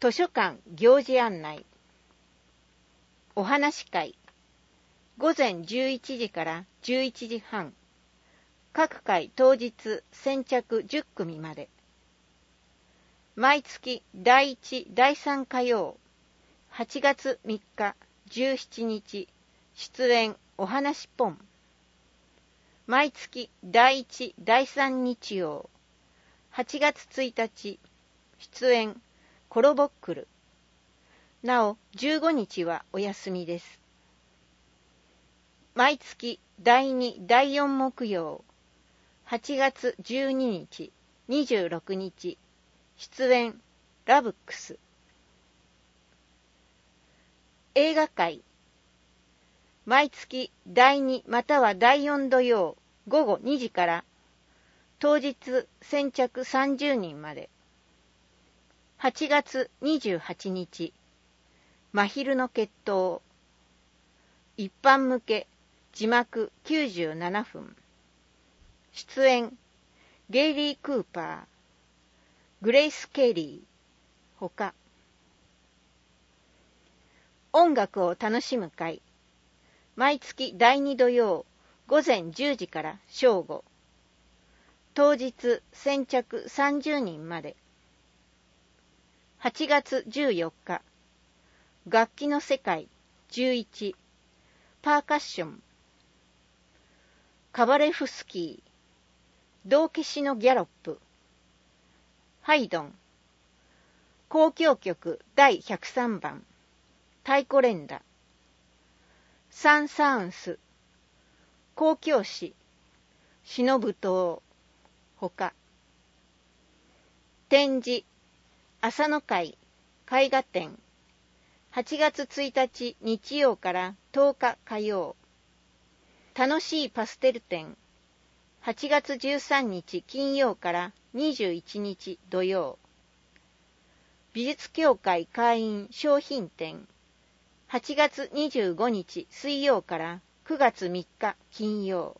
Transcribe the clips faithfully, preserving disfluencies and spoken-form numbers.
図書館行事案内。お話会。午前じゅういちじからじゅういちじはん。各回当日先着じゅっくみまで。毎月だいいち、だいさん火曜。はちがつみっか、じゅうしちにち。出演お話ポン。毎月だいいち、だいさん日曜。はちがつついたち。出演コロボックル。なおじゅうごにちはお休みです。毎月だいに、だいよん木曜。はちがつじゅうににち、にじゅうろくにち。出演ラブックス。映画会。毎月だいにまたはだいよん土曜午後にじから当日先着さんじゅうにんまで。はちがつにじゅうはちにち、真昼の決闘。一般向け字幕きゅうじゅうななふん。出演ゲイリー・クーパー、グレイス・ケリーほか。音楽を楽しむ会。毎月だいに土曜午前じゅうじから正午。当日先着さんじゅうにんまで。はちがつじゅうよっか、楽器の世界じゅういち、パーカッション。カバレフスキー、道化師のギャロップ。ハイドン、交響曲だいひゃくさんばん、太鼓連打。サン・サーンス、交響詩、忍ぶ島ほか。展示、朝の会、絵画展。はちがつついたち日曜からとおか火曜。楽しいパステル展。はちがつじゅうさんにち金曜からにじゅういちにち土曜。美術協会会員商品展。はちがつにじゅうごにち水曜からくがつみっか金曜。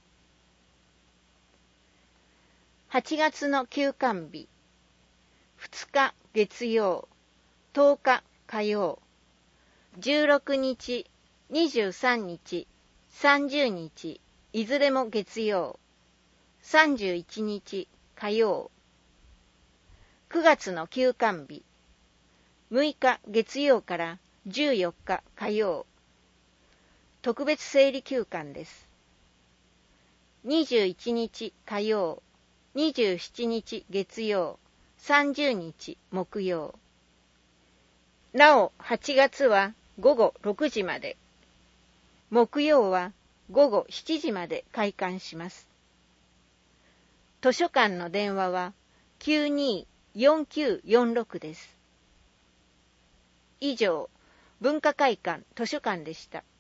はちがつの休館日。ふつか月曜、とおか火曜。じゅうろくにち、にじゅうさんにち、さんじゅうにち、いずれも月曜。さんじゅういちにち火曜。くがつの休館日。むいか月曜からじゅうよっか火曜。特別整理休館です。にじゅういちにち火曜、にじゅうしちにち月曜、さんじゅうにち木曜。なおはちがつはごごろくじまで。木曜はごごしちじまで開館します。図書館の電話はきゅうにーよんきゅうよんろくです。以上、文化会館図書館でした。